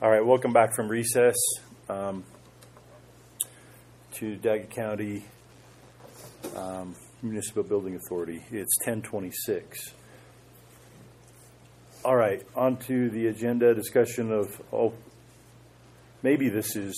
All right, welcome back from recess to Daggett County Municipal Building Authority. It's 10:26. All right, on to the agenda, discussion of, maybe this is,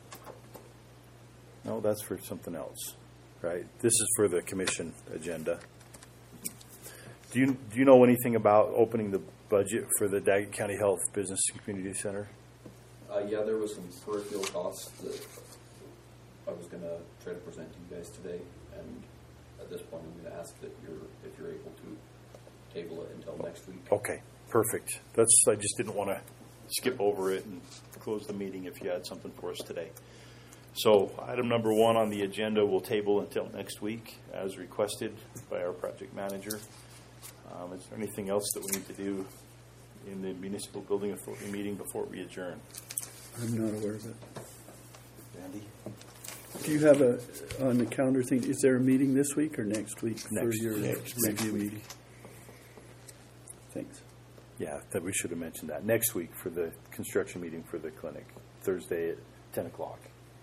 no, that's for something else, right? This is for the commission agenda. Do you know anything about opening the budget for the Daggett County Health Business and Community Center? Yeah, there was some peripheral costs that I was going to try to present to you guys today, and at this point, I'm going to ask that if you're able to table it until next week. Okay, perfect. I just didn't want to skip over it and close the meeting if you had something for us today. So, item number 1 on the agenda will table until next week, as requested by our project manager. Is there anything else that we need to do in the Municipal Building Authority meeting before we adjourn? I'm not aware of it. Andy? Do you have on the calendar thing, is there a meeting this week or next week for your next review week. meeting? Thanks. Yeah, that we should have mentioned that. Next week for the construction meeting for the clinic, Thursday at 10 o'clock.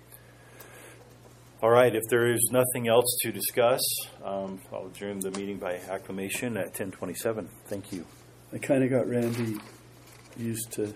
All right, if there is nothing else to discuss, I'll adjourn the meeting by acclamation at 10:27. Thank you. I kind of got Randy used to